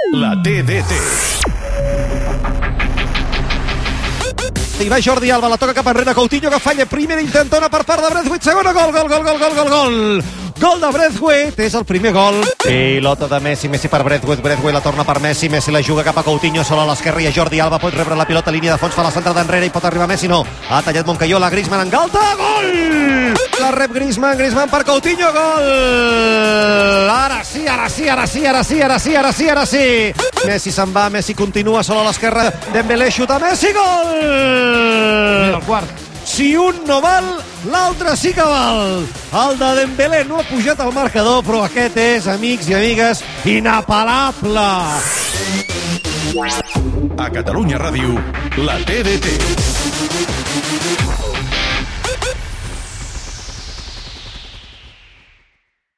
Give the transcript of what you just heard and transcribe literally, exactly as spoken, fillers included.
La T D T. I va Jordi Alba, la toca cap enrere, Coutinho que falla, primera intentona per part de Braithwaite, segona, gol, gol, gol, gol, gol, gol, gol. Gol de Braithwaite, és el primer gol. Pilota de Messi, Messi per Braithwaite, Braithwaite la torna per Messi, Messi la juga cap a Coutinho, sola a l'esquerra i a Jordi Alba, pot rebre la pilota, línia de fons, fa la centrada enrere i pot arribar Messi, no. Ha tallat Moncayola, Griezmann en galta, gol! La rep Griezmann, Griezmann per Coutinho, gol! Ara sí, ara sí, ara sí, ara sí, ara sí, ara sí, ara sí. Messi se'n va, Messi continua sola a l'esquerra, Dembélé xuta, Messi, gol! Mira el quart. Si un no val, l'altre sí que val. El de Dembélé no ha pujat al marcador, però aquest és, amics i amigues, inapel·lable. A Catalunya Ràdio, la T D T.